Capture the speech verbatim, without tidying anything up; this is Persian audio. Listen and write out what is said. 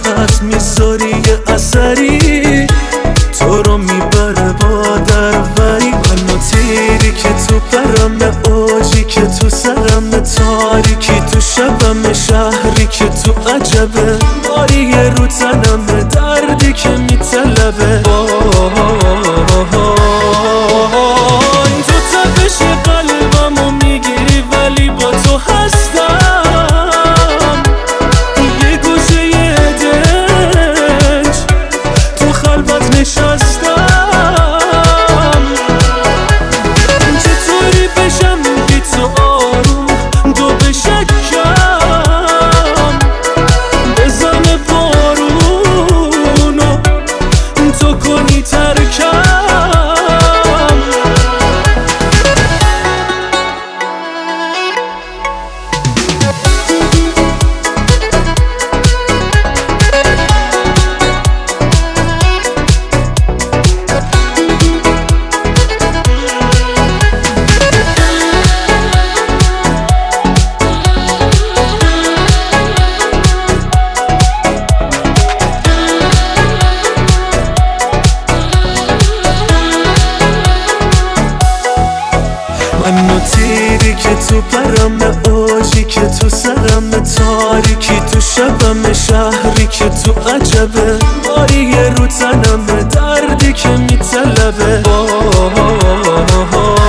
خط میذاری یه اثری، تو رو میبره با دروری. منو تیری که تو پرم، اوجی که تو سرم، تاریکی تو شبم، شهری که تو عجبه، باری رو تنم، دردی که میطلبه. تو تپش قلبمو میگیری ولی با تو هستم، یه گوشه یه دنج تو خلوت نشستم. چطوری بشم بی تو آروم، دو بشکم بزنه بارونو، تو کنی ترکم. منو تیری که تو پرم، اوجی که تو سرم، تاریکی تو شبم، شهری که تو عجبه، باری رو تنم، دردی که میطلبه.